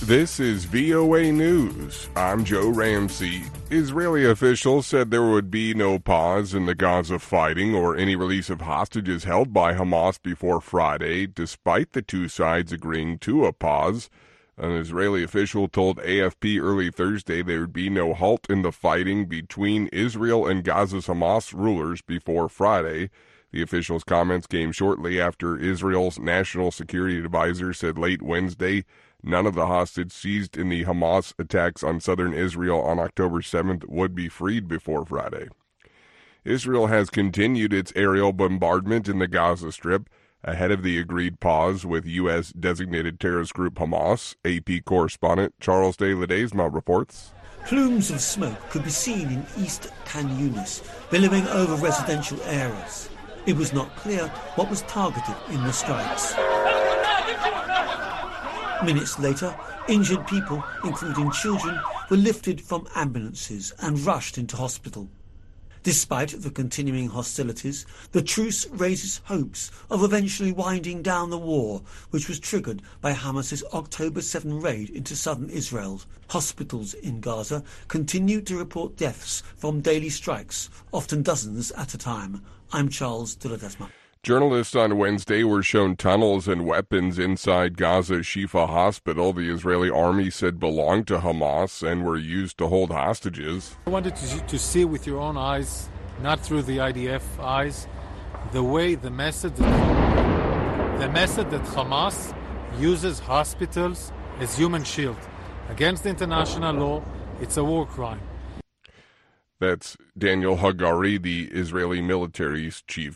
This is VOA News. I'm Joe Ramsey. Israeli officials said there would be no pause in the Gaza fighting or any release of hostages held by Hamas before Friday, despite the two sides agreeing to a pause. An Israeli official told AFP early Thursday there would be no halt in the fighting between Israel and Gaza's Hamas rulers before Friday. The official's comments came shortly after Israel's national security advisor said late Wednesday none of the hostages seized in the Hamas attacks on southern Israel on October 7th would be freed before Friday. Israel has continued its aerial bombardment in the Gaza Strip ahead of the agreed pause with U.S. designated terrorist group Hamas. AP correspondent Charles de Ledesma reports. Plumes of smoke could be seen in East Khan Yunis, billowing over residential areas. It was not clear what was targeted in the strikes. Minutes later, injured people, including children, were lifted from ambulances and rushed into hospital. Despite the continuing hostilities, the truce raises hopes of eventually winding down the war, which was triggered by Hamas's October 7 raid into southern Israel. Hospitals in Gaza continue to report deaths from daily strikes, often dozens at a time. I'm Charles de Ledesma. Journalists on Wednesday were shown tunnels and weapons inside Gaza's Shifa hospital the Israeli army said belonged to Hamas and were used to hold hostages. I wanted to see with your own eyes, not through the IDF eyes, the method that Hamas uses hospitals as human shield. Against international law, it's a war crime. That's Daniel Hagari, the Israeli military's chief